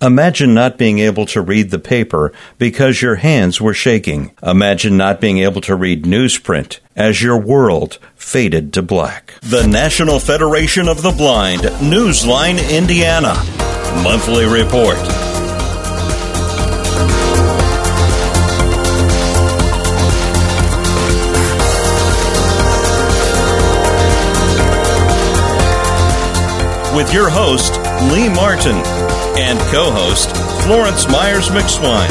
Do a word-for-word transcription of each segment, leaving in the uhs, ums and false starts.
Imagine not being able to read the paper because your hands were shaking. Imagine not being able to read newsprint as your world faded to black. The National Federation of the Blind, Newsline, Indiana. Monthly Report. With your host, Lee Martin, and co-host, Florence Myers-McSwine.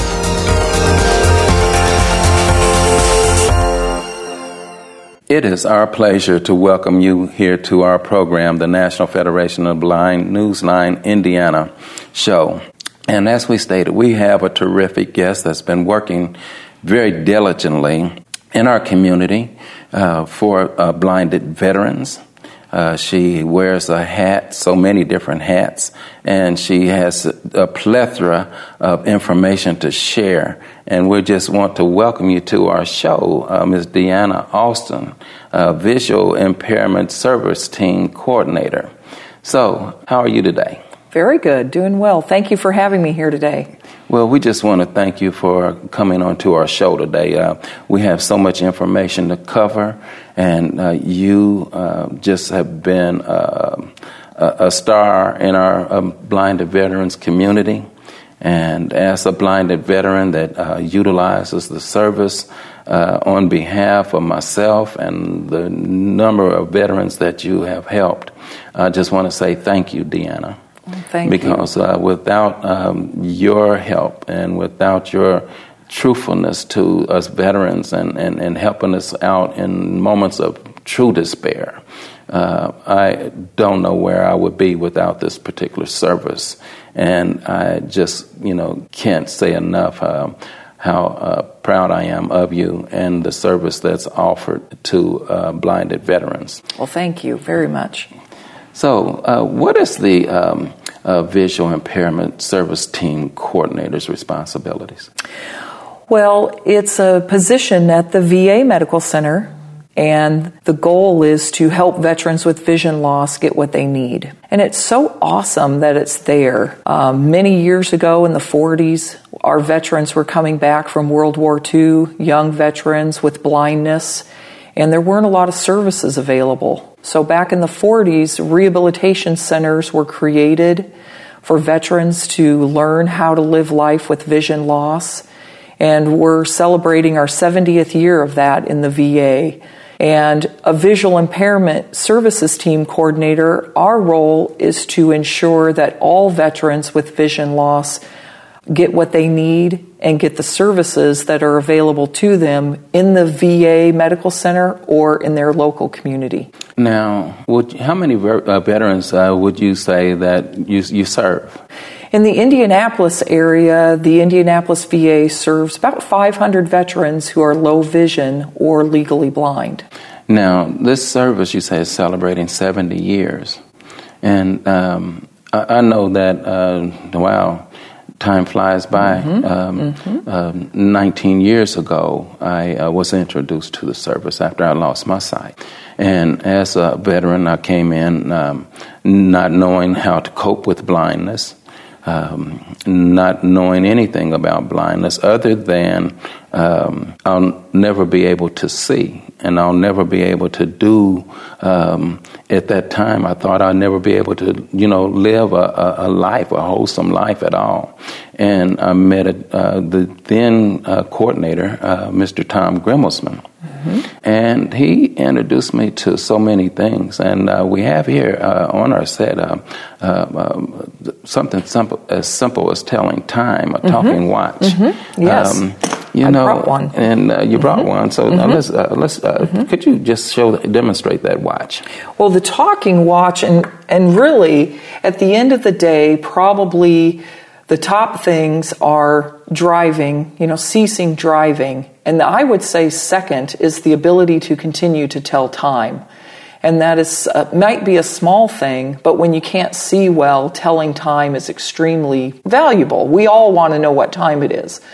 It is our pleasure to welcome you here to our program, the National Federation of the Blind, Newsline, Indiana show. And as we stated, we have a terrific guest that's been working very diligently in our community uh, for uh, blinded veterans. Uh, she wears a hat, so many different hats, and she has a plethora of information to share. And we just want to welcome you to our show, uh, Miz Deanna Austin, uh, Visual Impairment Service Team Coordinator. So, how are you today? Very good, doing well. Thank you for having me here today. Well, we just want to thank you for coming on to our show today. Uh, we have so much information to cover, and uh, you uh, just have been uh, a, a star in our um, blinded veterans community. And as a blinded veteran that uh, utilizes the service uh, on behalf of myself and the number of veterans that you have helped, I just want to say thank you, Deanna. Thank because, you. Because uh, without um, your help and without your truthfulness to us veterans and, and, and helping us out in moments of true despair, uh, I don't know where I would be without this particular service. And I just, you know, can't say enough uh, how uh, proud I am of you and the service that's offered to uh, blinded veterans. Well, thank you very much. So, uh, what is the um, uh, Visual Impairment Service Team Coordinator's responsibilities? Well, it's a position at the V A Medical Center, and the goal is to help veterans with vision loss get what they need. And it's so awesome that it's there. Um, many years ago in the forties, our veterans were coming back from World War Two, young veterans with blindness, and there weren't a lot of services available. So back in the forties, rehabilitation centers were created for veterans to learn how to live life with vision loss. And we're celebrating our seventieth year of that in the V A. And a visual impairment services team coordinator, our role is to ensure that all veterans with vision loss get what they need and get the services that are available to them in the V A Medical Center or in their local community. Now, would, how many ver- uh, veterans uh, would you say that you, you serve? In the Indianapolis area, the Indianapolis V A serves about five hundred veterans who are low vision or legally blind. Now, this service, you say, is celebrating seventy years. And um, I, I know that, uh, wow, time flies by. Mm-hmm. Um, mm-hmm. Um, nineteen years ago, I uh, was introduced to the service after I lost my sight. And as a veteran, I came in um, not knowing how to cope with blindness, um, not knowing anything about blindness other than um, I'll never be able to see, and I'll never be able to do. Um, at that time, I thought I'd never be able to, you know, live a, a, a life, a wholesome life at all. And I met a, uh, the then uh, coordinator, uh, Mister Tom Grimmelsman. Mm-hmm. And he introduced me to so many things. And uh, we have here uh, on our set uh, uh, um, something simple, as simple as telling time, a mm-hmm. talking watch. Mm-hmm. Yes. Um, you I know, brought one. And uh, you mm-hmm. brought one. So mm-hmm. uh, let's, uh, let's uh, mm-hmm. could you just show, demonstrate that watch? Well, the talking watch, and, and really, at the end of the day, probably the top things are driving, you know, ceasing driving. And I would say second is the ability to continue to tell time. And that is uh, might be a small thing, but when you can't see well, telling time is extremely valuable. We all want to know what time it is.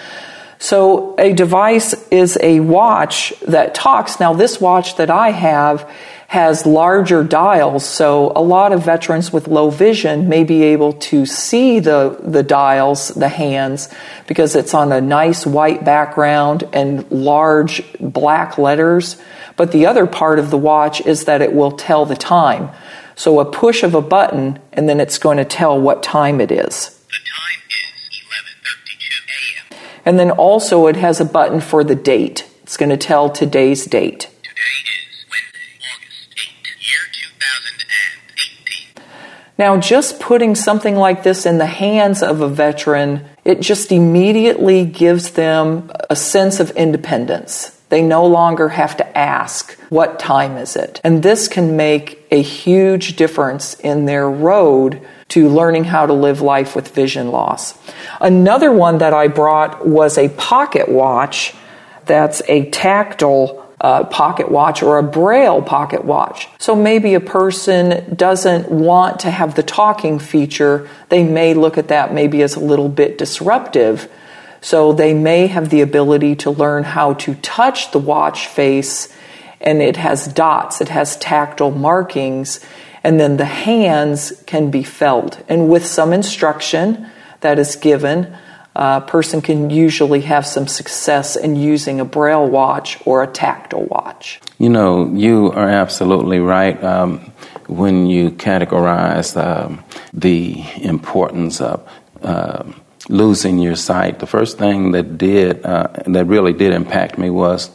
So a device is a watch that talks. Now, this watch that I have has larger dials, so a lot of veterans with low vision may be able to see the, the dials, the hands, because it's on a nice white background and large black letters. But the other part of the watch is that it will tell the time. So a push of a button, and then it's going to tell what time it is. The time is eleven thirty-two a.m. And then also it has a button for the date. It's going to tell today's date. Today is Wednesday, August eighth, year two thousand eighteen. Now, just putting something like this in the hands of a veteran, it just immediately gives them a sense of independence. They no longer have to ask, what time is it? And this can make a huge difference in their road to learning how to live life with vision loss. Another one that I brought was a pocket watch that's a tactile uh, pocket watch or a Braille pocket watch. So maybe a person doesn't want to have the talking feature. They may look at that maybe as a little bit disruptive. So they may have the ability to learn how to touch the watch face, and it has dots, it has tactile markings, and then the hands can be felt. And with some instruction that is given, a person can usually have some success in using a Braille watch or a tactile watch. You know, you are absolutely right um, when you categorize um, the importance of uh, losing your sight. The first thing that did uh, that really did impact me was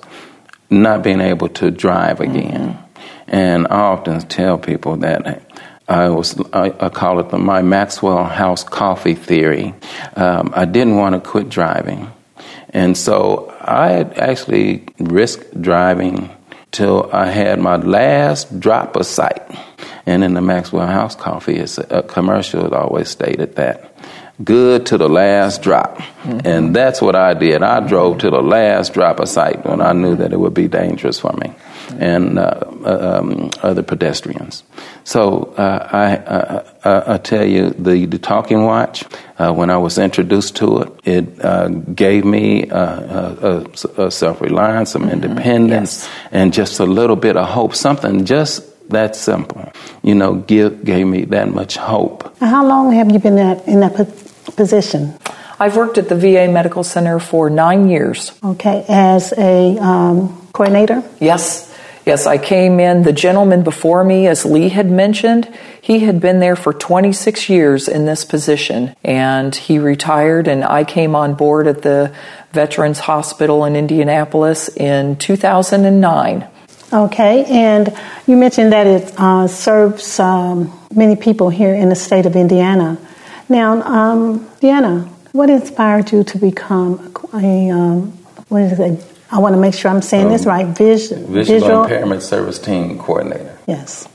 not being able to drive again. Mm-hmm. And I often tell people that I was I, I call it the, my Maxwell House coffee theory. Um, I didn't want to quit driving, and so I had actually risked driving till I had my last drop of sight. And in the Maxwell House coffee, it's a, a commercial that always stated that. Good to the last drop. Mm-hmm. And that's what I did. I drove to the last drop of sight when I knew that it would be dangerous for me and uh, um, other pedestrians. So uh, I, uh, I tell you, the, the talking watch, uh, when I was introduced to it, it uh, gave me uh, a, a self-reliance, some mm-hmm. independence, yes. and just a little bit of hope, something just that simple, you know, give, gave me that much hope. How long have you been at, in that position? I've worked at the V A Medical Center for nine years. Okay, as a um, coordinator? Yes. Yes, I came in. The gentleman before me, as Lee had mentioned, he had been there for twenty-six years in this position, and he retired, and I came on board at the Veterans Hospital in Indianapolis in two thousand nine. Okay, and you mentioned that it uh, serves um, many people here in the state of Indiana. Now, um, Deanna, what inspired you to become a, um, what is it? I want to make sure I'm saying um, this right, Vision, Visual, Visual Impairment Service Team Coordinator. Yes.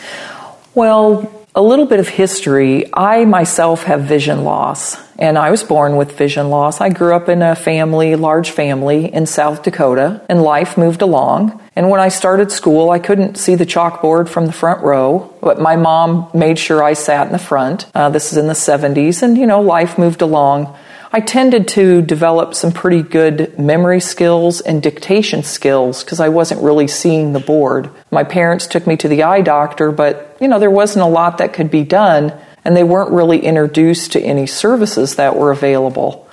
Well, a little bit of history. I myself have vision loss, and I was born with vision loss. I grew up in a family, large family in South Dakota, and life moved along. And when I started school, I couldn't see the chalkboard from the front row, but my mom made sure I sat in the front. Uh, this is in the seventies, and, you know, life moved along. I tended to develop some pretty good memory skills and dictation skills because I wasn't really seeing the board. My parents took me to the eye doctor, but, you know, there wasn't a lot that could be done, and they weren't really introduced to any services that were available.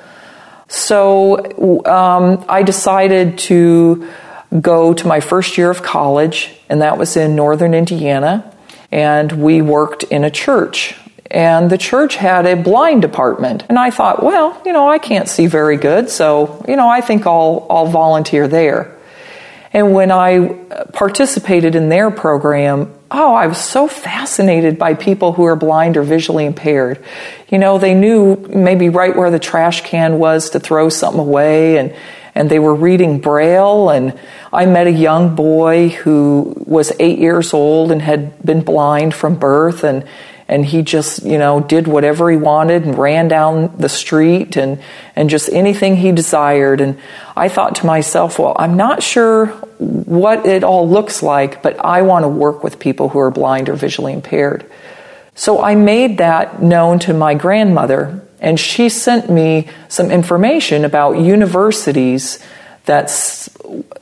So um, I decided to go to my first year of college, and that was in northern Indiana, and we worked in a church. And the church had a blind department. And I thought, well, you know, I can't see very good, so, you know, I think I'll, I'll volunteer there. And when I participated in their program, oh, I was so fascinated by people who are blind or visually impaired. You know, they knew maybe right where the trash can was to throw something away, and and they were reading Braille. And I met a young boy who was eight years old and had been blind from birth, and And he just, you know, did whatever he wanted and ran down the street and, and just anything he desired. And I thought to myself, well, I'm not sure what it all looks like, but I want to work with people who are blind or visually impaired. So I made that known to my grandmother, and she sent me some information about universities that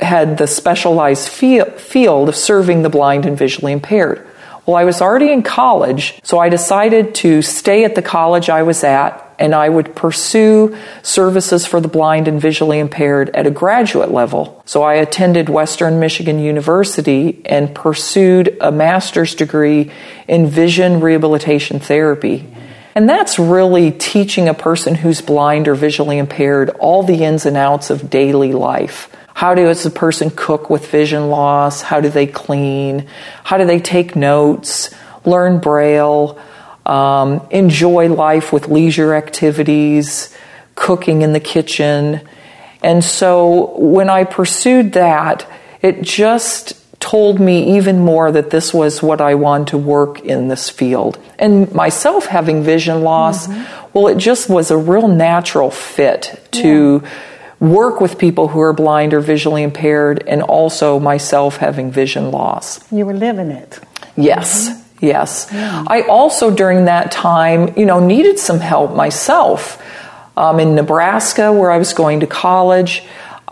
had the specialized field of serving the blind and visually impaired. Well, I was already in college, so I decided to stay at the college I was at, and I would pursue services for the blind and visually impaired at a graduate level. So I attended Western Michigan University and pursued a master's degree in vision rehabilitation therapy. And that's really teaching a person who's blind or visually impaired all the ins and outs of daily life. How does a person cook with vision loss? How do they clean? How do they take notes, learn Braille, um, enjoy life with leisure activities, cooking in the kitchen? And so when I pursued that, it just told me even more that this was what I wanted to work in this field. And myself having vision loss, mm-hmm. well, it just was a real natural fit to yeah. work with people who are blind or visually impaired, and also myself having vision loss. You were living it. Yes, mm-hmm. yes. Yeah. I also, during that time, you know, needed some help myself. Um, in Nebraska, where I was going to college,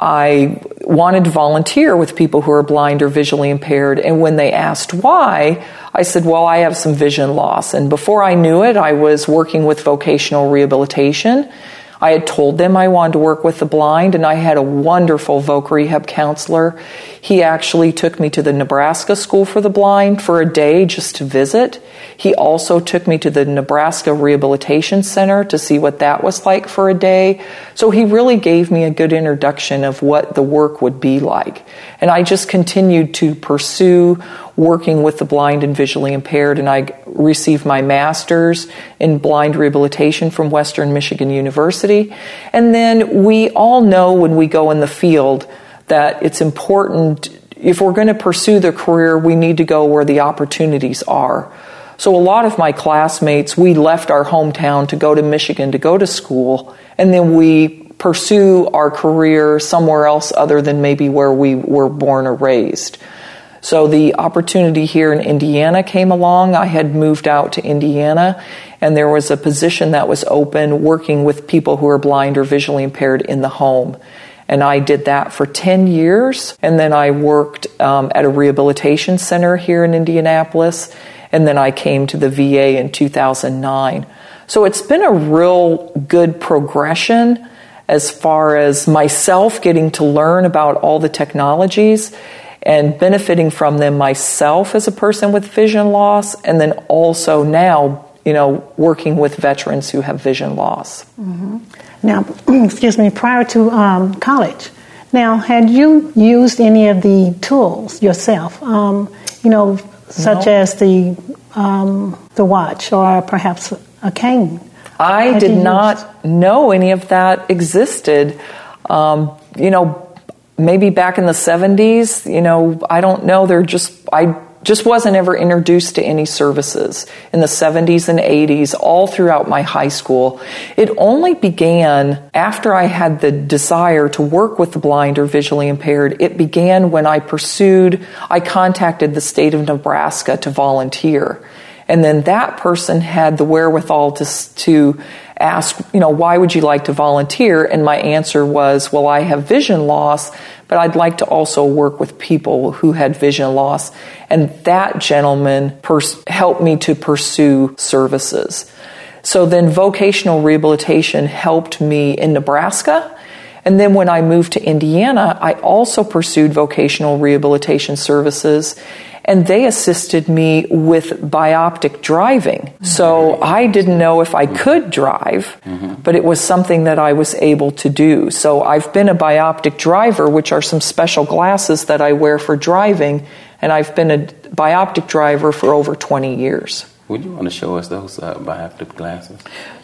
I wanted to volunteer with people who are blind or visually impaired, and when they asked why, I said, well, I have some vision loss. And before I knew it, I was working with vocational rehabilitation. I had told them I wanted to work with the blind, and I had a wonderful voc rehab counselor. He actually took me to the Nebraska School for the Blind for a day just to visit. He also took me to the Nebraska Rehabilitation Center to see what that was like for a day. So he really gave me a good introduction of what the work would be like. And I just continued to pursue working with the blind and visually impaired, and I received my master's in blind rehabilitation from Western Michigan University. And then we all know when we go in the field that it's important, if we're going to pursue the career, we need to go where the opportunities are. So a lot of my classmates, we left our hometown to go to Michigan to go to school, and then we pursue our career somewhere else other than maybe where we were born or raised. So the opportunity here in Indiana came along. I had moved out to Indiana, and there was a position that was open working with people who are blind or visually impaired in the home. And I did that for ten years, and then I worked um, at a rehabilitation center here in Indianapolis, and then I came to the V A in two thousand nine. So it's been a real good progression as far as myself getting to learn about all the technologies and benefiting from them myself as a person with vision loss, and then also now, you know, working with veterans who have vision loss. Mm-hmm. Now, excuse me, prior to um, college, now, had you used any of the tools yourself, um, you know, such no. as the um, the watch or perhaps a cane? I had did not used? know any of that existed. Um, you know, maybe back in the seventies, you know, I don't know. They're just, I just wasn't ever introduced to any services in the seventies and eighties, all throughout my high school. It only began after I had the desire to work with the blind or visually impaired. It began when I pursued, I contacted the state of Nebraska to volunteer. And then that person had the wherewithal to, to ask, you know, why would you like to volunteer? And my answer was, well, I have vision loss, but I'd like to also work with people who had vision loss. And that gentleman pers- helped me to pursue services. So then vocational rehabilitation helped me in Nebraska. And then when I moved to Indiana, I also pursued vocational rehabilitation services, and they assisted me with bioptic driving. So I didn't know if I could drive, mm-hmm. but it was something that I was able to do. So I've been a bioptic driver, which are some special glasses that I wear for driving, and I've been a bioptic driver for over twenty years. Would you want to show us those uh, bioptic glasses?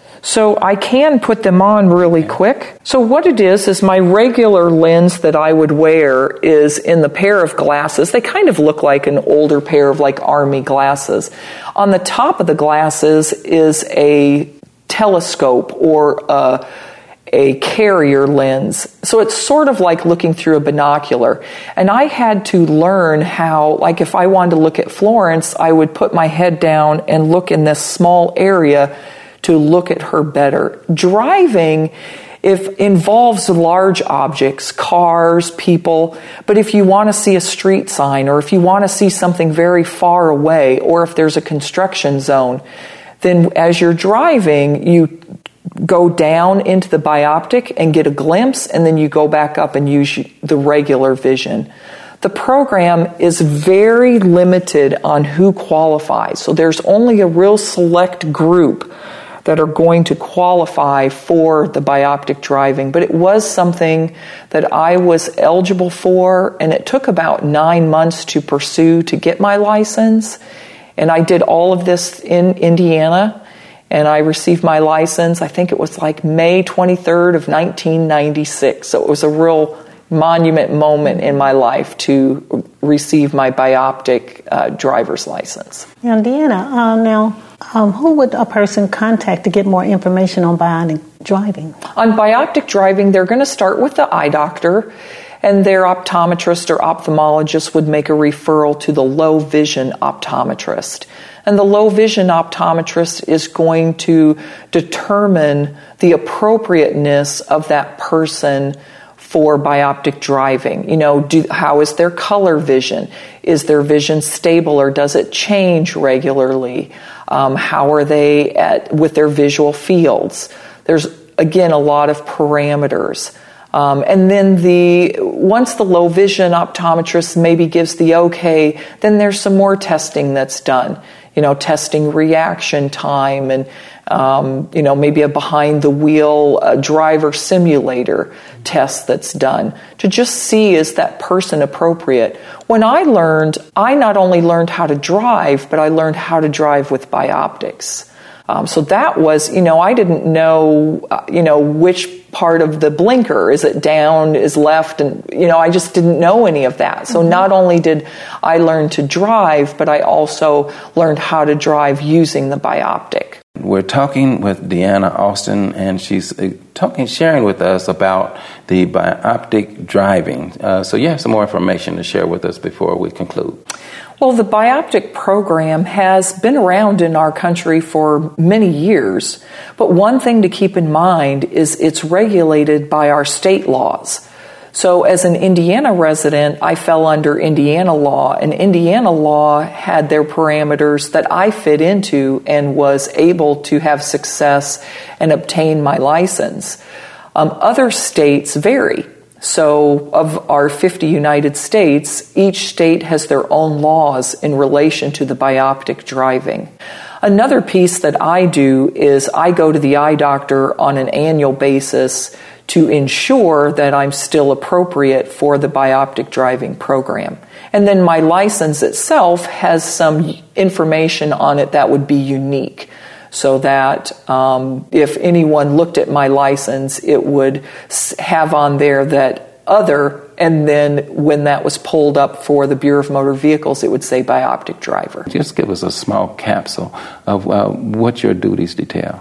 So I can put them on really quick. So what it is, is my regular lens that I would wear is in the pair of glasses. They kind of look like an older pair of like army glasses. On the top of the glasses is a telescope or a, a carrier lens. So it's sort of like looking through a binocular. And I had to learn how, like if I wanted to look at Florence, I would put my head down and look in this small area to look at her better. Driving If involves large objects, cars, people, but if you want to see a street sign, or if you want to see something very far away, or if there's a construction zone, then as you're driving, you go down into the bioptic and get a glimpse, and then you go back up and use the regular vision. The program is very limited on who qualifies, so there's only a real select group that are going to qualify for the bioptic driving. But it was something that I was eligible for, and it took about nine months to pursue to get my license. And I did all of this in Indiana, and I received my license, I think it was like May twenty-third of nineteen ninety-six. So it was a real monument moment in my life to receive my bioptic uh, driver's license. Now, Deanna, uh, now, um, who would a person contact to get more information on bioptic driving? On bioptic driving, they're going to start with the eye doctor, and their optometrist or ophthalmologist would make a referral to the low vision optometrist. And the low vision optometrist is going to determine the appropriateness of that person for bioptic driving. You know, do, how is their color vision? Is their vision stable, or does it change regularly? Um, how are they at with their visual fields? There's, again, a lot of parameters. Um, and then the once the low vision optometrist maybe gives the okay, then there's some more testing that's done. You know, testing reaction time, and um, you know, maybe a behind the wheel uh, driver simulator test that's done to just see, is that person appropriate. When I learned, I not only learned how to drive, but I learned how to drive with bioptics. Um, so that was, you know, I didn't know, uh, you know, which part of the blinker, is it down, is left, and, you know, I just didn't know any of that. So mm-hmm. not only did I learn to drive, but I also learned how to drive using the bioptic. We're talking with Deanna Austin, and she's uh, talking, sharing with us about the bioptic driving. Uh, so you have some more information to share with us before we conclude. Well, the bioptic program has been around in our country for many years, but one thing to keep in mind is it's regulated by our state laws. So as an Indiana resident, I fell under Indiana law, and Indiana law had their parameters that I fit into and was able to have success and obtain my license. Um, other states vary. So of our fifty United States, each state has their own laws in relation to the bioptic driving. Another piece that I do is I go to the eye doctor on an annual basis to ensure that I'm still appropriate for the bioptic driving program. And then my license itself has some information on it that would be unique, so that um, if anyone looked at my license, it would have on there that other, and then when that was pulled up for the Bureau of Motor Vehicles, it would say bioptic driver. Just give us a small capsule of uh, what your duties detail.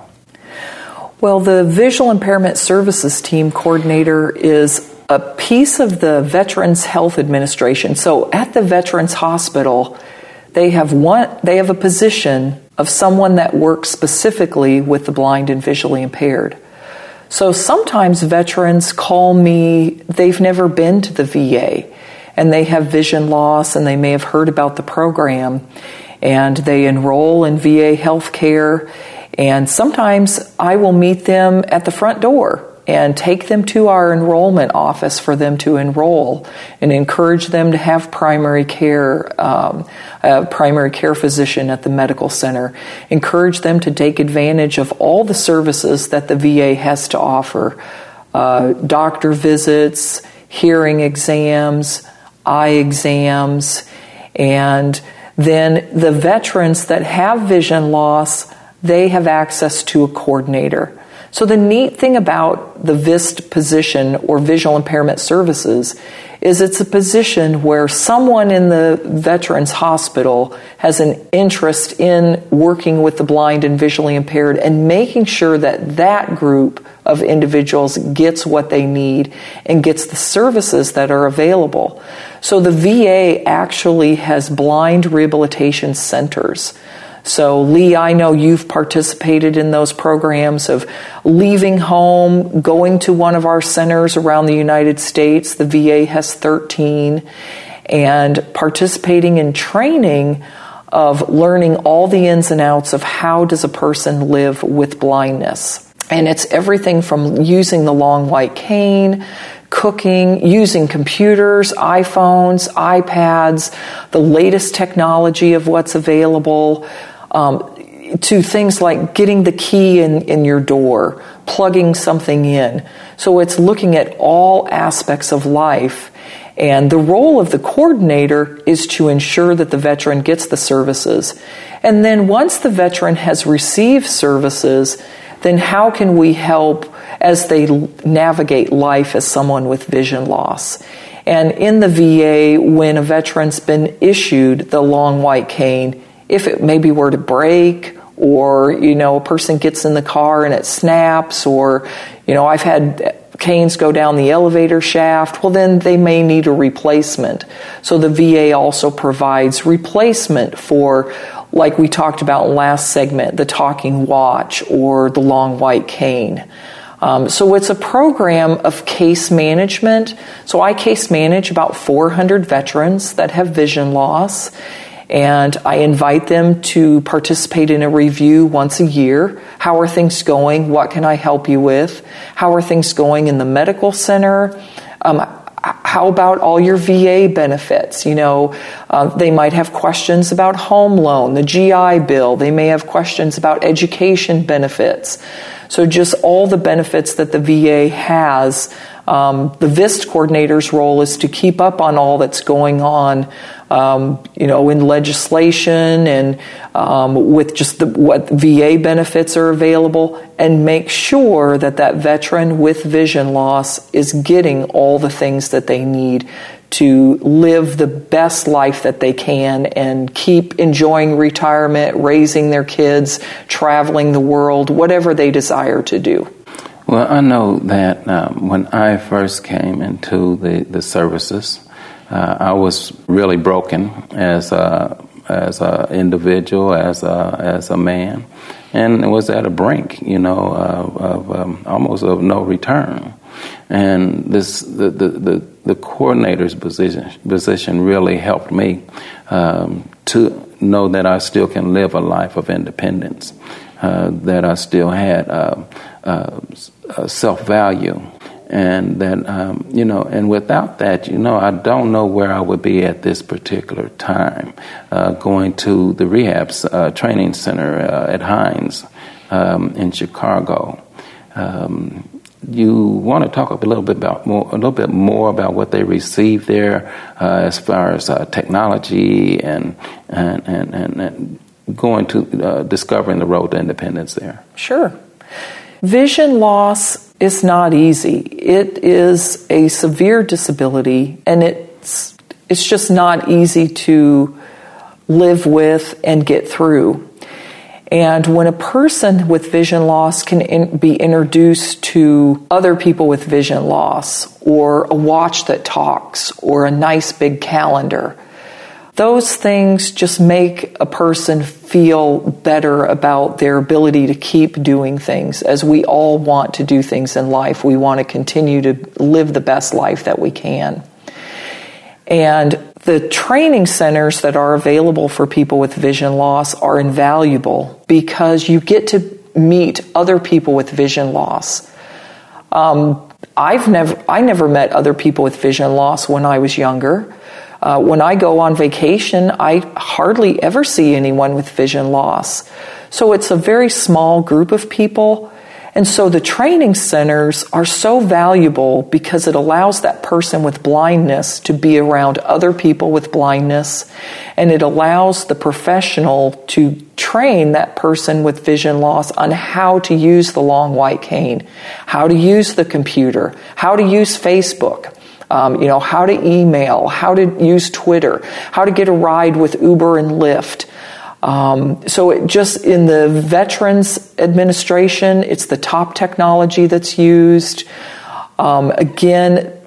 Well, the Visual Impairment Services Team Coordinator is a piece of the Veterans Health Administration. So at the Veterans Hospital, they have one, they have a position of someone that works specifically with the blind and visually impaired. So sometimes veterans call me, they've never been to the V A, and they have vision loss, and they may have heard about the program, and they enroll in V A healthcare, and sometimes I will meet them at the front door and take them to our enrollment office for them to enroll, and encourage them to have primary care, um, a primary care physician at the medical center. Encourage them to take advantage of all the services that the V A has to offer. Uh, doctor visits, hearing exams, eye exams, and then the veterans that have vision loss, they have access to a coordinator. So the neat thing about the V I S T position, or Visual Impairment Services, is it's a position where someone in the Veterans Hospital has an interest in working with the blind and visually impaired and making sure that that group of individuals gets what they need and gets the services that are available. So the V A actually has blind rehabilitation centers. So, Lee, I know you've participated in those programs of leaving home, going to one of our centers around the United States. The V A has thirteen, and participating in training of learning all the ins and outs of how does a person live with blindness. And it's everything from using the long white cane, cooking, using computers, iPhones, iPads, the latest technology of what's available, um, to things like getting the key in, in your door, plugging something in. So it's looking at all aspects of life. And the role of the coordinator is to ensure that the veteran gets the services. And then once the veteran has received services, then how can we help as they navigate life as someone with vision loss? And in the V A, when a veteran's been issued the long white cane, if it maybe were to break, or, you know, a person gets in the car and it snaps, or, you know, I've had canes go down the elevator shaft, well, then they may need a replacement. So the V A also provides replacement for, like we talked about in last segment, the talking watch or the long white cane. Um, so it's a program of case management. So I case manage about four hundred veterans that have vision loss, and I invite them to participate in a review once a year. How are things going? What can I help you with? How are things going in the medical center? Um, how about all your V A benefits? You know, uh, they might have questions about home loan, the G I Bill. They may have questions about education benefits. So just all the benefits that the V A has. Um, the V I S T coordinator's role is to keep up on all that's going on, um, you know, in legislation and um, with just the, what V A benefits are available, and make sure that that veteran with vision loss is getting all the things that they need to live the best life that they can and keep enjoying retirement, raising their kids, traveling the world, whatever they desire to do. Well, I know that um, when I first came into the, the services, uh, I was really broken as a as a individual, as a as a man, and it was at a brink, you know, uh, of um, almost of no return. And this the the the, the coordinator's position position really helped me um, to know that I still can live a life of independence, uh, that I still had uh, uh, self-value, and that um, you know, and without that, you know, I don't know where I would be at this particular time. Uh, going to the rehab uh, training center uh, at Hines um, in Chicago. Um, You want to talk a little bit about more, a little bit more about what they receive there, uh, as far as uh, technology and and, and and and going to uh, discovering the road to independence there. Sure. Vision loss is not easy. It is a severe disability, and it's it's just not easy to live with and get through. And when a person with vision loss can in, be introduced to other people with vision loss, or a watch that talks, or a nice big calendar, those things just make a person feel better about their ability to keep doing things. As we all want to do things in life, we want to continue to live the best life that we can. And the training centers that are available for people with vision loss are invaluable because you get to meet other people with vision loss. Um, I've never, I never met other people with vision loss when I was younger. Uh, when I go on vacation, I hardly ever see anyone with vision loss. So it's a very small group of people. And so the training centers are so valuable because it allows that person with blindness to be around other people with blindness, and it allows the professional to train that person with vision loss on how to use the long white cane, how to use the computer, how to use Facebook, um, you know, how to email, how to use Twitter, how to get a ride with Uber and Lyft. Um, so it just in the Veterans Administration, it's the top technology that's used. Um, again,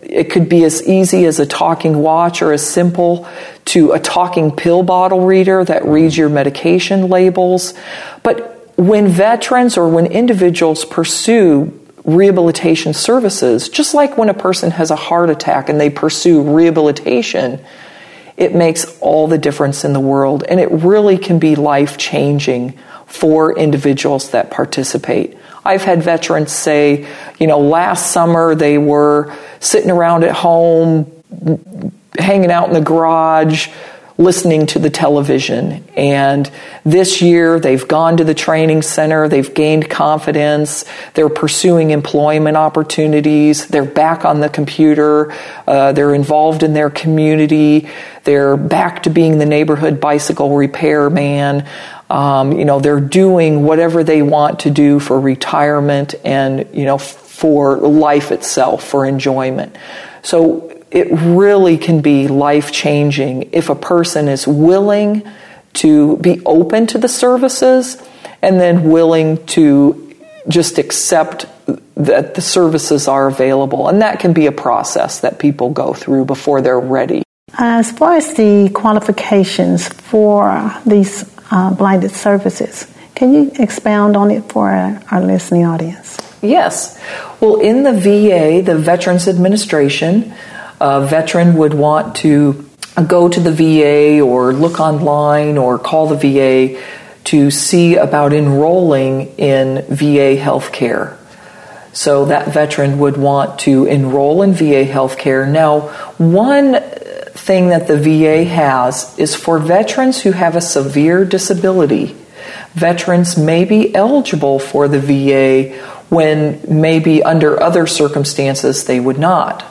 it could be as easy as a talking watch or as simple to a talking pill bottle reader that reads your medication labels. But when veterans or when individuals pursue rehabilitation services, just like when a person has a heart attack and they pursue rehabilitation, it makes all the difference in the world. And it really can be life-changing for individuals that participate. I've had veterans say, you know, last summer they were sitting around at home, hanging out in the garage, listening to the television. And this year they've gone to the training center, they've gained confidence, they're pursuing employment opportunities, they're back on the computer, uh, they're involved in their community, they're back to being the neighborhood bicycle repairman. Um, you know, they're doing whatever they want to do for retirement and, you know, for life itself, for enjoyment. So it really can be life-changing if a person is willing to be open to the services and then willing to just accept that the services are available. And that can be a process that people go through before they're ready. As far as the qualifications for these uh, blinded services, can you expound on it for our, our listening audience? Yes. Well, in the V A, the Veterans Administration, a veteran would want to go to the V A or look online or call the V A to see about enrolling in V A healthcare. So that veteran would want to enroll in V A healthcare. Now, one thing that the V A has is for veterans who have a severe disability, veterans may be eligible for the V A when maybe under other circumstances they would not.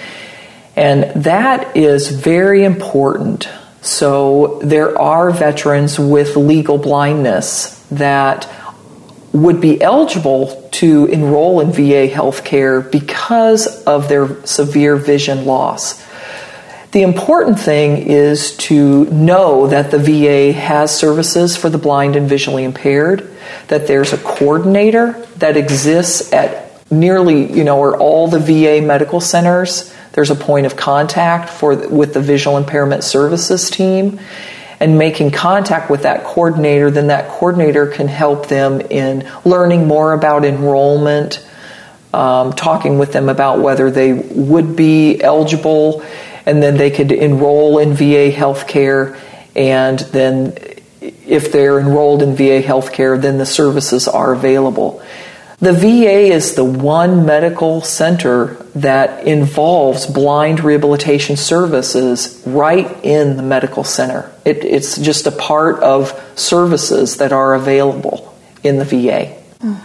And that is very important. So there are veterans with legal blindness that would be eligible to enroll in V A healthcare because of their severe vision loss. The important thing is to know that the V A has services for the blind and visually impaired, that there's a coordinator that exists at nearly, you know, or all the V A medical centers. There's a point of contact for with the visual impairment services team, and making contact with that coordinator, then that coordinator can help them in learning more about enrollment, um, talking with them about whether they would be eligible, and then they could enroll in V A healthcare, and then if they're enrolled in V A healthcare, then the services are available. The V A is the one medical center that involves blind rehabilitation services right in the medical center. It, it's just a part of services that are available in the V A.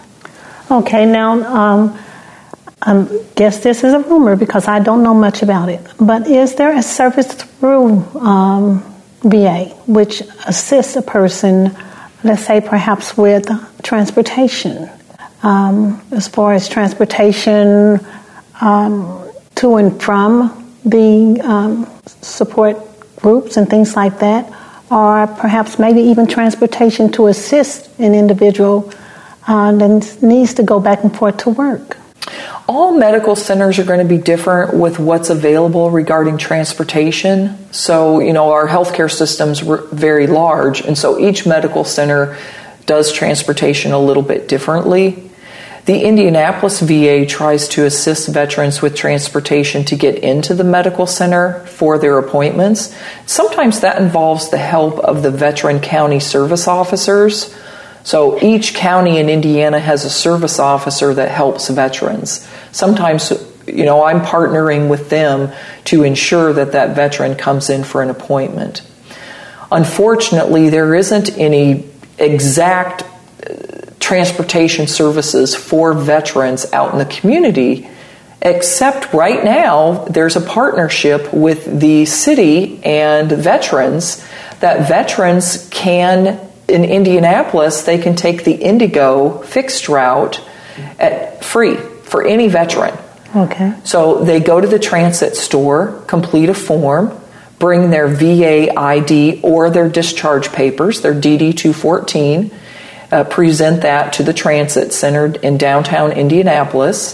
Okay, now um, I guess this is a rumor because I don't know much about it, but is there a service through um, V A which assists a person, let's say perhaps with transportation? Um, as far as transportation um, to and from the um, support groups and things like that, or perhaps maybe even transportation to assist an individual uh, that needs to go back and forth to work. All medical centers are going to be different with what's available regarding transportation. So, you know, our healthcare system's very large, and so each medical center does transportation a little bit differently. The Indianapolis V A tries to assist veterans with transportation to get into the medical center for their appointments. Sometimes that involves the help of the veteran county service officers. So each county in Indiana has a service officer that helps veterans. Sometimes, you know, I'm partnering with them to ensure that that veteran comes in for an appointment. Unfortunately, there isn't any exact transportation services for veterans out in the community, except right now there's a partnership with the city and veterans that veterans can, in Indianapolis, they can take the Indigo fixed route at free for any veteran. Okay. So they go to the transit store, complete a form, bring their V A I D or their discharge papers, their D D two fourteen, Uh, present that to the transit center in downtown Indianapolis,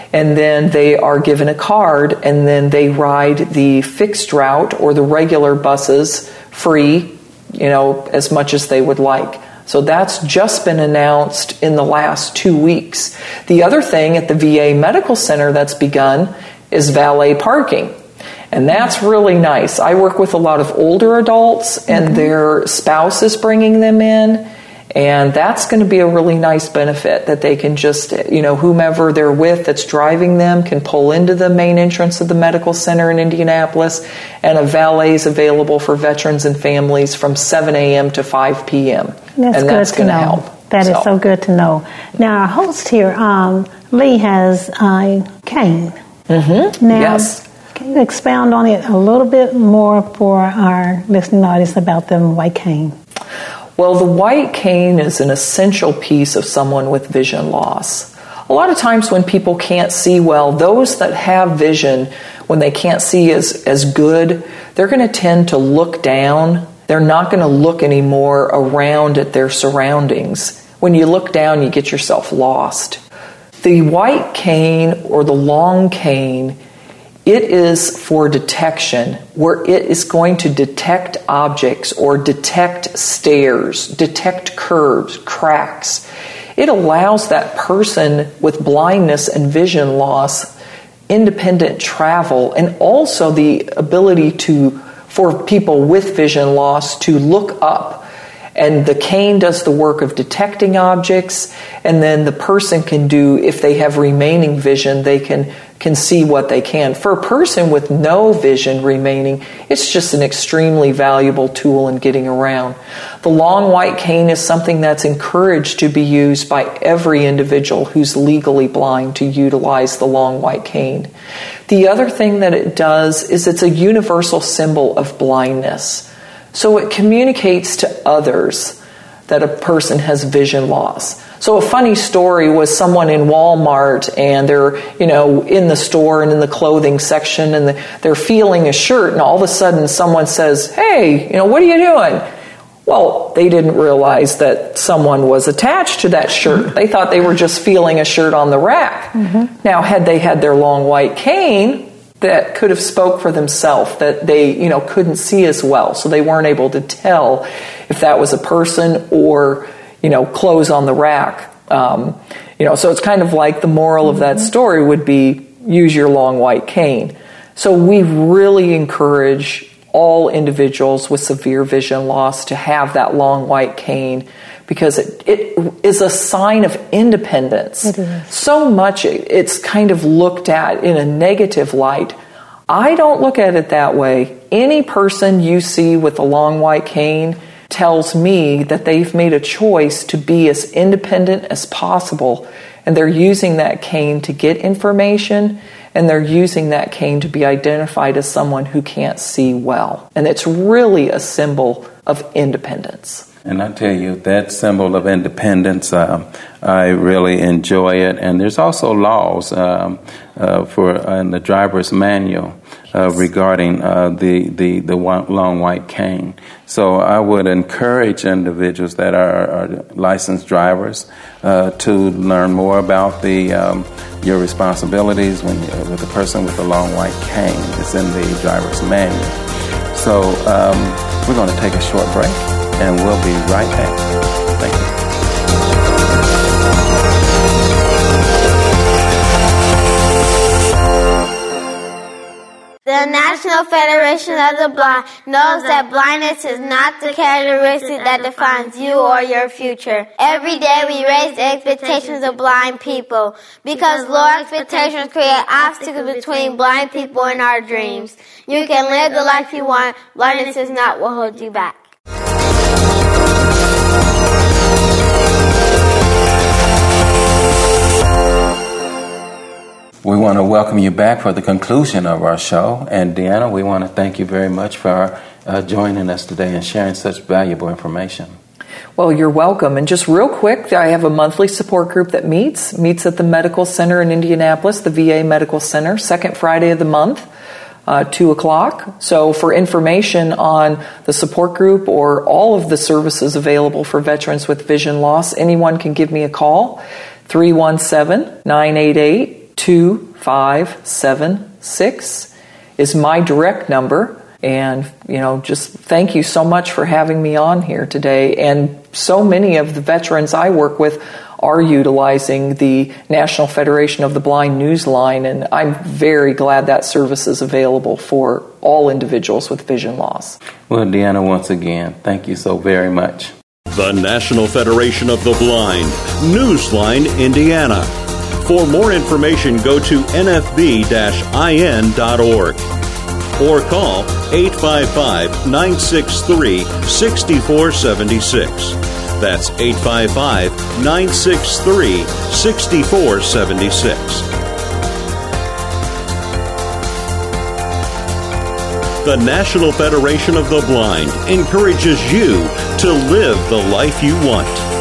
and then they are given a card, and then they ride the fixed route or the regular buses free, you know, as much as they would like. So that's just been announced in the last two weeks. The other thing at the V A Medical Center that's begun is valet parking. And that's really nice. I work with a lot of older adults, and mm-hmm. their spouse is bringing them in. And that's going to be a really nice benefit, that they can just, you know, whomever they're with that's driving them can pull into the main entrance of the medical center in Indianapolis, and a valet is available for veterans and families from seven a.m. to five p.m. That's and good that's to going to know. help. That so. is so good to know. Now, our host here, um, Lee, has a cane. Mm-hmm. Now, yes. Can you expound on it a little bit more for our listening audience about the white cane? Well, the white cane is an essential piece of someone with vision loss. A lot of times when people can't see well, those that have vision, when they can't see as, as good, they're going to tend to look down. They're not going to look anymore around at their surroundings. When you look down, you get yourself lost. The white cane or the long cane, it is for detection, where it is going to detect objects or detect stairs, detect curves, cracks. It allows that person with blindness and vision loss independent travel, and also the ability to, for people with vision loss, to look up. And the cane does the work of detecting objects, and then the person can do, if they have remaining vision, they can can see what they can. For a person with no vision remaining, it's just an extremely valuable tool in getting around. The long white cane is something that's encouraged to be used by every individual who's legally blind to utilize the long white cane. The other thing that it does is it's a universal symbol of blindness. So it communicates to others that a person has vision loss. So a funny story was someone in Walmart, and they're, you know, in the store and in the clothing section, and they're feeling a shirt, and all of a sudden someone says, "Hey, you know, what are you doing?" Well, they didn't realize that someone was attached to that shirt. Mm-hmm. They thought they were just feeling a shirt on the rack. Mm-hmm. Now, had they had their long white cane, that could have spoke for themselves, that they, you know, couldn't see as well, so they weren't able to tell if that was a person or, you know, clothes on the rack. Um, you know, so it's kind of like the moral of that story would be, use your long white cane. So we really encourage all individuals with severe vision loss to have that long white cane, because it, it is a sign of independence. It is. So much it's kind of looked at in a negative light. I don't look at it that way. Any person you see with a long white cane tells me that they've made a choice to be as independent as possible, and they're using that cane to get information, and they're using that cane to be identified as someone who can't see well. And it's really a symbol of independence. And I tell you, that symbol of independence, um, I really enjoy it. And there's also laws um, uh, for uh, in the driver's manual uh, regarding uh, the, the, the long white cane. So I would encourage individuals that are, are licensed drivers uh, to learn more about the um, your responsibilities when uh, with a person with a long white cane. It's in the driver's manual. So um, we're going to take a short break, and we'll be right back. Thank you. The National Federation of the Blind knows that blindness is not the characteristic that defines you or your future. Every day we raise the expectations of blind people because low expectations create obstacles between blind people and our dreams. You can live the life you want. Blindness is not what holds you back. We want to welcome you back for the conclusion of our show. And Deanna, we want to thank you very much for uh, joining us today and sharing such valuable information. Well, you're welcome. And just real quick, I have a monthly support group that meets, meets at the Medical Center in Indianapolis, the V A Medical Center, second Friday of the month, uh, two o'clock. So for information on the support group or all of the services available for veterans with vision loss, anyone can give me a call, three one seven, nine eight eight, two five seven six is my direct number. And, you know, just thank you so much for having me on here today. And so many of the veterans I work with are utilizing the National Federation of the Blind Newsline, and I'm very glad that service is available for all individuals with vision loss. Well, Deanna, once again, thank you so very much. The National Federation of the Blind, Newsline, Indiana. For more information, go to N F B dash I N dot org or call eight five five, nine six three, six four seven six. That's eight five five, nine six three, six four seven six. The National Federation of the Blind encourages you to live the life you want.